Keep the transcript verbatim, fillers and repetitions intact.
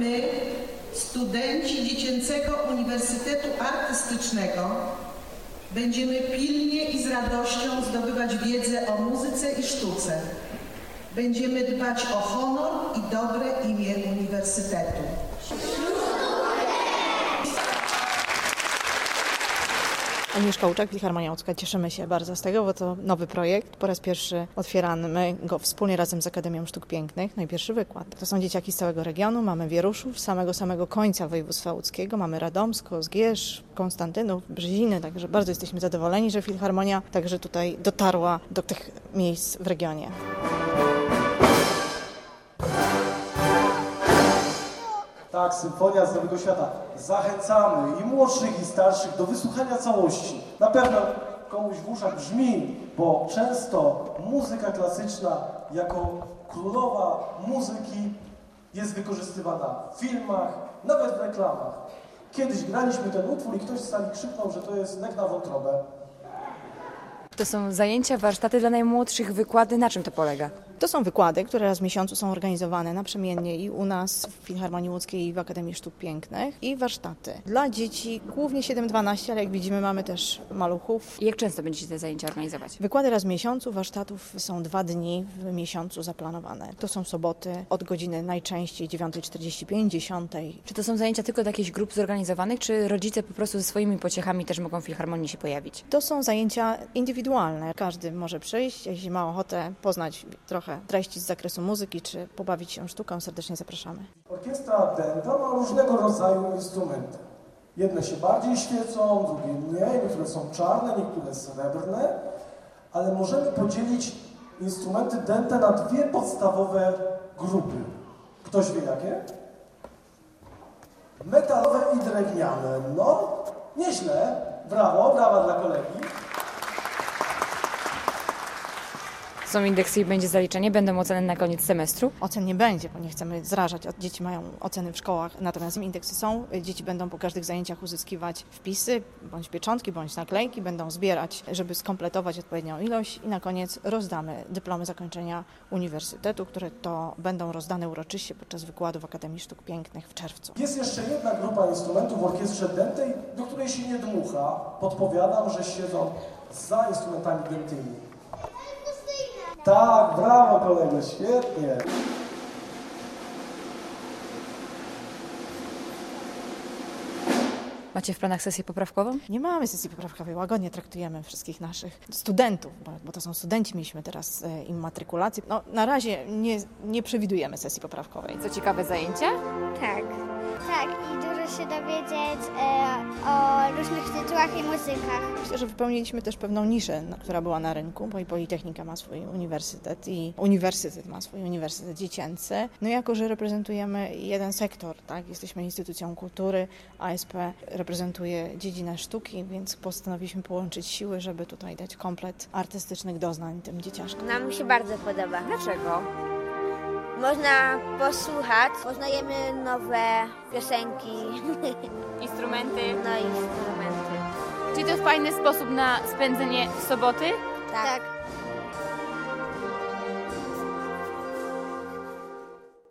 my, studenci Dziecięcego Uniwersytetu Artystycznego, będziemy pilnie i z radością zdobywać wiedzę o muzyce i sztuce. Będziemy dbać o honor i dobre imię Uniwersytetu. Agnieszka Łuczak, Filharmonia Łódzka. Cieszymy się bardzo z tego, bo to nowy projekt. Po raz pierwszy otwieramy go wspólnie razem z Akademią Sztuk Pięknych. No i pierwszy wykład. To są dzieciaki z całego regionu. Mamy Wieruszów, z samego samego końca województwa łódzkiego. Mamy Radomsko, Zgierz, Konstantynów, Brzeziny. Także bardzo jesteśmy zadowoleni, że Filharmonia także tutaj dotarła do tych miejsc w regionie. Tak, Symfonia z Nowego Świata. Zachęcamy i młodszych, i starszych do wysłuchania całości. Na pewno komuś w uszach brzmi, bo często muzyka klasyczna jako królowa muzyki jest wykorzystywana w filmach, nawet w reklamach. Kiedyś graliśmy ten utwór i ktoś z sali krzyknął, że to jest lek na wątrobę. To są zajęcia, warsztaty dla najmłodszych, wykłady. Na czym to polega? To są wykłady, które raz w miesiącu są organizowane naprzemiennie i u nas w Filharmonii Łódzkiej i w Akademii Sztuk Pięknych i warsztaty dla dzieci, głównie siedem dwanaście, ale jak widzimy mamy też maluchów. I jak często będziecie te zajęcia organizować? Wykłady raz w miesiącu, warsztatów są dwa dni w miesiącu zaplanowane. To są soboty od godziny najczęściej dziewiąta czterdzieści pięć, dziesiąta. Czy to są zajęcia tylko dla jakichś grup zorganizowanych, czy rodzice po prostu ze swoimi pociechami też mogą w Filharmonii się pojawić? To są zajęcia indywidualne. Każdy może przyjść, jeśli ma ochotę poznać trochę treści z zakresu muzyki, czy pobawić się sztuką, serdecznie zapraszamy. Orkiestra dęta ma różnego rodzaju instrumenty. Jedne się bardziej świecą, drugie nie, niektóre są czarne, niektóre srebrne, ale możemy podzielić instrumenty dęte na dwie podstawowe grupy. Ktoś wie jakie? Metalowe i drewniane. No, nieźle. Brawo, brawa dla kolegi. Są indeksy i będzie zaliczenie? Będą oceny na koniec semestru? Ocen nie będzie, bo nie chcemy zrażać. Dzieci mają oceny w szkołach, natomiast indeksy są. Dzieci będą po każdych zajęciach uzyskiwać wpisy, bądź pieczątki, bądź naklejki, będą zbierać, żeby skompletować odpowiednią ilość i na koniec rozdamy dyplomy zakończenia uniwersytetu, które to będą rozdane uroczyście podczas wykładu w Akademii Sztuk Pięknych w czerwcu. Jest jeszcze jedna grupa instrumentów w orkiestrze dętej, do której się nie dmucha. Podpowiadam, że siedzą za instrumentami dętymi. Tak, brawo kolego, świetnie. Macie w planach sesję poprawkową? Nie mamy sesji poprawkowej, łagodnie traktujemy wszystkich naszych studentów, bo, bo to są studenci, mieliśmy teraz e, im matrikulację. No, na razie nie, nie przewidujemy sesji poprawkowej. Co ciekawe zajęcia? Tak. Tak, i dużo się dowiedzieć e, o różnych tytułach i muzykach. Myślę, że wypełniliśmy też pewną niszę, na, która była na rynku, bo i Politechnika ma swój uniwersytet i uniwersytet ma swój uniwersytet dziecięcy. No i jako, że reprezentujemy jeden sektor, tak, jesteśmy instytucją kultury, A S P reprezentuje dziedzinę sztuki, więc postanowiliśmy połączyć siły, żeby tutaj dać komplet artystycznych doznań tym dzieciaczkom. Nam mi się bardzo podoba. Dlaczego? Można posłuchać, poznajemy nowe piosenki, Instrumenty. no i instrumenty. Czyli to jest fajny sposób na spędzenie soboty? Tak.